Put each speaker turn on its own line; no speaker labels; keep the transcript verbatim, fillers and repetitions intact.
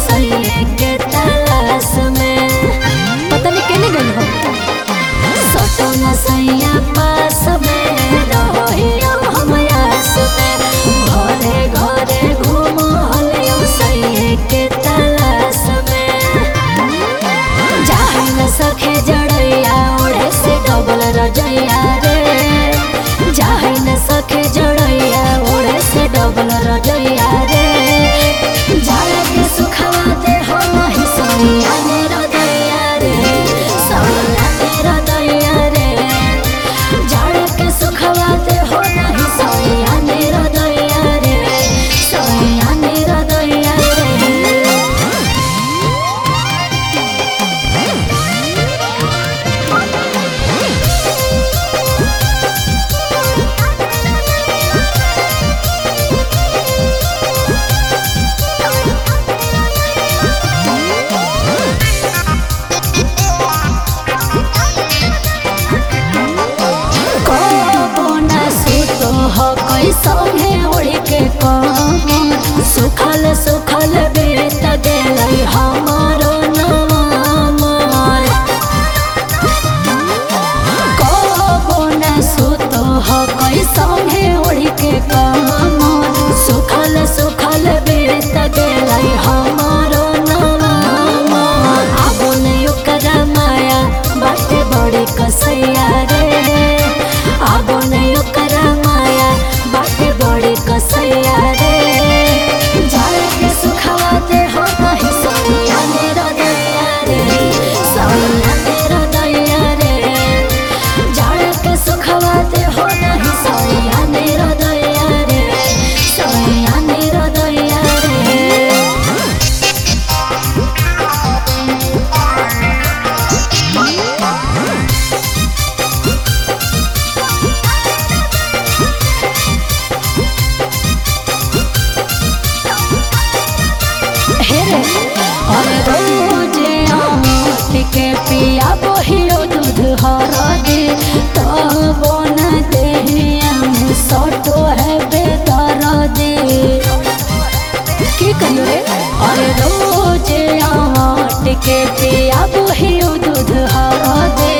सही के तलाश में। पता नहीं केने गइल हो सटो न सैया पास में रहियो हम आस में। घरे घरे घूमो हलियो सही के तलाश में। जाहे न सखे जड़ैया ओढ़े से डबल रजैया रे। जाहे न सखे जड़ैया ओढ़े से डबल रजैया रे। जाए के सुखवा दे हो नहीं सैया ने रजैया रे। सैया ने रजैया रे। जाए के सुखवा दे हो नहीं सैया ने रजैया रे। सैया ने रजैया रे। संगे उड़ के कमर सुखल सुखल बेत गेलै हमारो नमर। कबो न सुतो हकै संगे उड़ के कमर सुखल सुखल बेत गेलै हमारो नमर। आबो न ओकरा माया बाटे बड़ी कसैया रे। आबो न ओकरा माया बाटे बड़ी कसैया रे। जाए के सुखवा दे हो नहीं सैया ने रजैया रे। सैया ने रजैया रे। जाए के सुखवा दे हो नहीं सैया ने रजैया रे। सैया ने रजैया रे। अरे रोजे आमट के पिया बहियो दूध हरदी तब न देहिया में सटो है बेदर्दी। की कहियो रे अरे रोजे आमट के पिया बहियो दूध हरदी